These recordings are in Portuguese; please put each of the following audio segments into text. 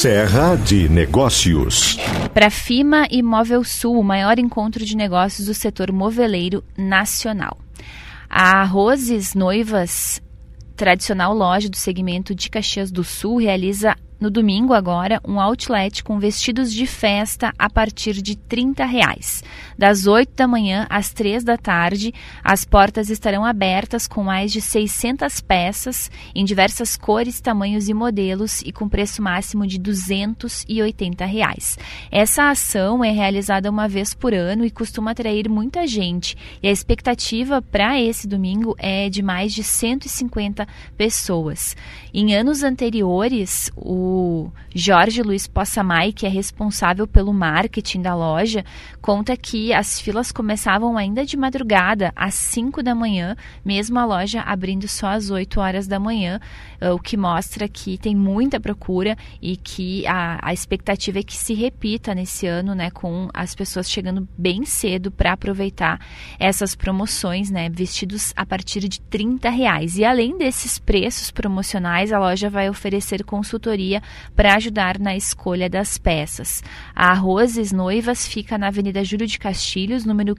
Serra de Negócios. Para a FIMA e Móvel Sul, o maior encontro de negócios do setor moveleiro nacional. A Roses Noivas, tradicional loja do segmento de Caxias do Sul, realiza no domingo agora um outlet com vestidos de festa a partir de R$30. Das 8 da manhã às 3 da tarde, as portas estarão abertas com mais de 600 peças em diversas cores, tamanhos e modelos e com preço máximo de R$280. Essa ação é realizada uma vez por ano e costuma atrair muita gente. E a expectativa para esse domingo é de mais de 150 pessoas. Em anos anteriores, o Jorge Luiz Possamay, que é responsável pelo marketing da loja, conta que as filas começavam ainda de madrugada, às 5 da manhã, mesmo a loja abrindo só às 8 horas da manhã, o que mostra que tem muita procura e que a expectativa é que se repita nesse ano, né, com as pessoas chegando bem cedo para aproveitar essas promoções, né, vestidos a partir de R$30. E além desses preços promocionais, a loja vai oferecer consultoria para ajudar na escolha das peças. A Roses Noivas fica na Avenida Júlio de Castilhos, número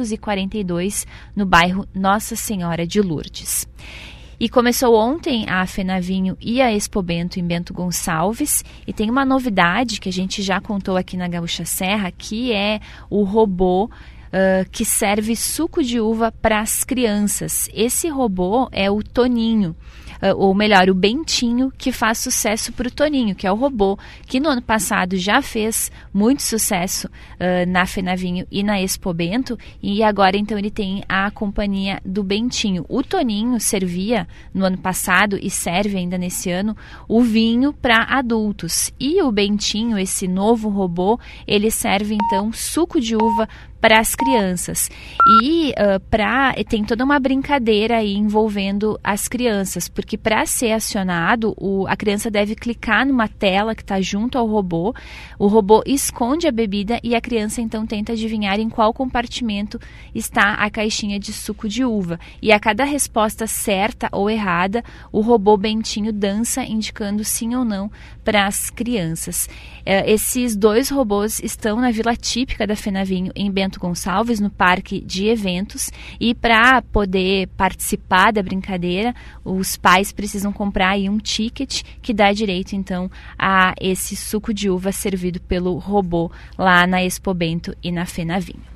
542, no bairro Nossa Senhora de Lourdes. E começou ontem a Fenavinho e a Expobento em Bento Gonçalves, e tem uma novidade que a gente já contou aqui na Gaúcha Serra, que é o robô que serve suco de uva para as crianças. Esse robô é o Toninho, ou melhor, o Bentinho, que faz sucesso para o Toninho, que é o robô que no ano passado já fez muito sucesso na Fenavinho e na Expobento, e agora então ele tem a companhia do Bentinho. O Toninho servia no ano passado e serve ainda nesse ano o vinho para adultos, e o Bentinho, esse novo robô, ele serve então suco de uva para as crianças. E tem toda uma brincadeira aí envolvendo as crianças, porque para ser acionado, a criança deve clicar numa tela que está junto ao robô, o robô esconde a bebida e a criança então tenta adivinhar em qual compartimento está a caixinha de suco de uva. E a cada resposta certa ou errada, o robô Bentinho dança, indicando sim ou não para as crianças. Esses dois robôs estão na Vila Típica da Fenavinho, em Bento Gonçalves, no parque de eventos, e para poder participar da brincadeira, os pais precisam comprar aí um ticket que dá direito então a esse suco de uva servido pelo robô lá na Expobento e na Fenavinho.